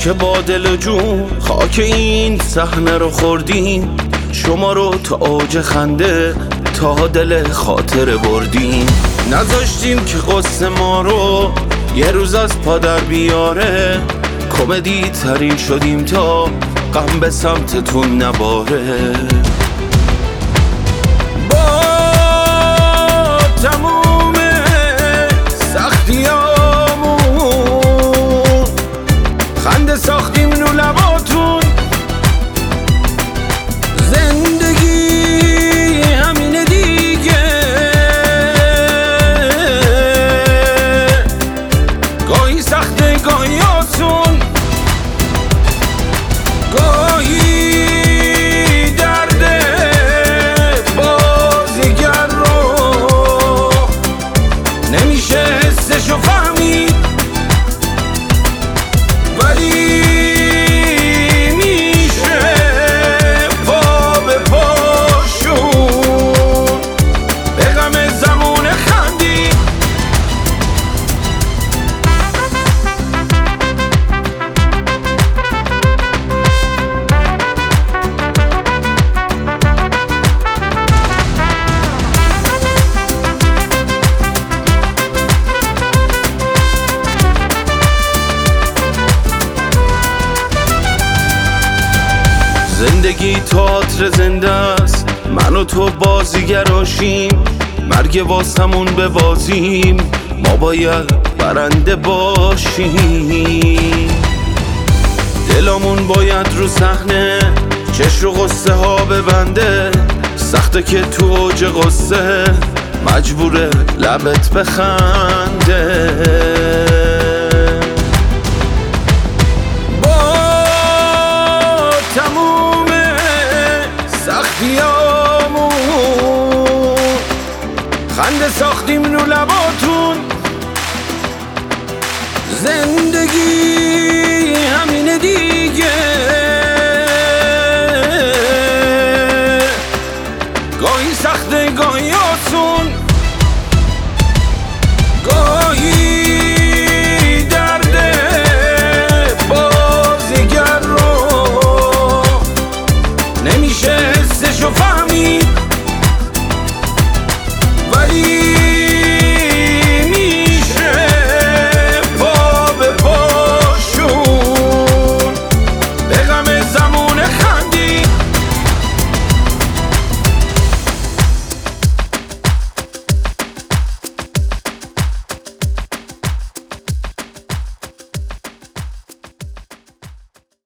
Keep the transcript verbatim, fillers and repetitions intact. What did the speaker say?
که با دل و جون خاک این صحنه رو خوردیم. شما رو تا اوج خنده تا دل خاطر بردیم. نذاشتیم که قصه ما رو یه روز از پا در بیاره. کمدی ترین شدیم تا غم به سمتتون نباره. با تموم سختیامون خنده ساختیم رو لباتون. زندگی همینه دیگه، گاهی سخته گاهی آسون، گاهی درده بازیگر رو نمیشه حسشو فهمید، ولی میشه پا به پاشون به غم زمان خندید. زندگی تئاتر زنده است، من و تو بازیگراشیم. مرگ واسمون ببازیم، ما باید برنده باشیم. دلمون باید رو صحنه چشم و قصه ها ببنده. سخته که تو اوج قصه مجبوره لبت بخنده. تموم سختیامون خنده ساختیم رو لباتون. زندگی همینه دیگه، گاهی سخته گاهی آسون، گاهی درده بازیگر رو نمیشه حسشو فهمید.